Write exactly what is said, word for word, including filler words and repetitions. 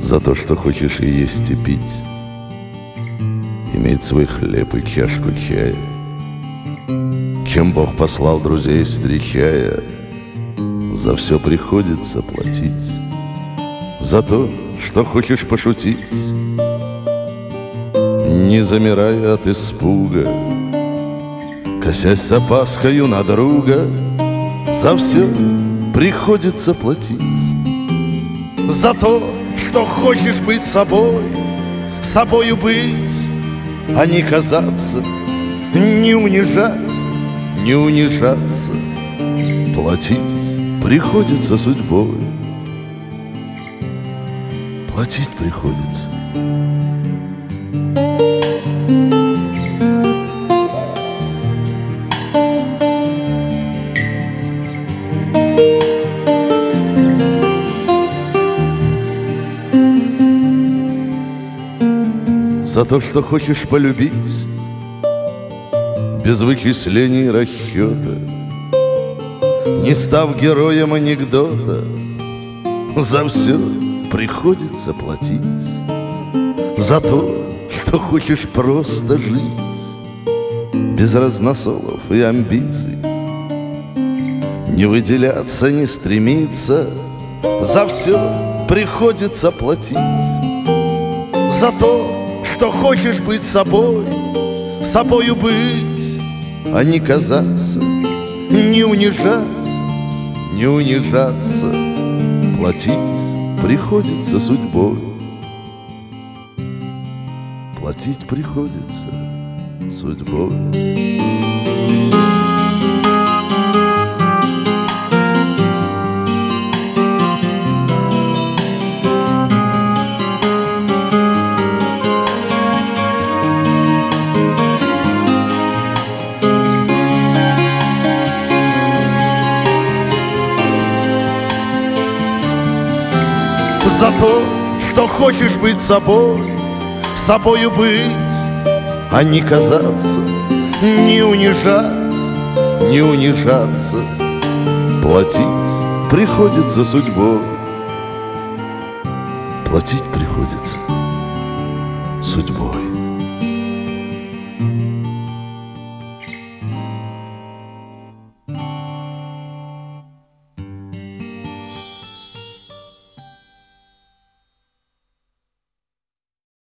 За то, что хочешь и есть, и пить, иметь свой хлеб и чашку чая. Чем Бог послал друзей встречая, за все приходится платить. За то, что хочешь пошутить, не замирая от испуга, косясь с опаскою на друга, за все приходится платить. За то, что хочешь быть собой, собою быть, а не казаться, не унижать, не унижаться, платить приходится судьбой. Платить приходится. За то, что хочешь полюбить, без вычислений и расчета, не став героем анекдота, за все приходится платить. За то, что хочешь просто жить, без разносолов и амбиций, не выделяться, не стремиться, за все приходится платить. За то, что хочешь быть собой, собою быть, а не казаться, не унижать, не унижаться, платить приходится судьбой. Платить приходится судьбой. За то, что хочешь быть собой, собою быть, а не казаться, не унижать, не унижаться, платить приходится судьбой. Платить приходится судьбой.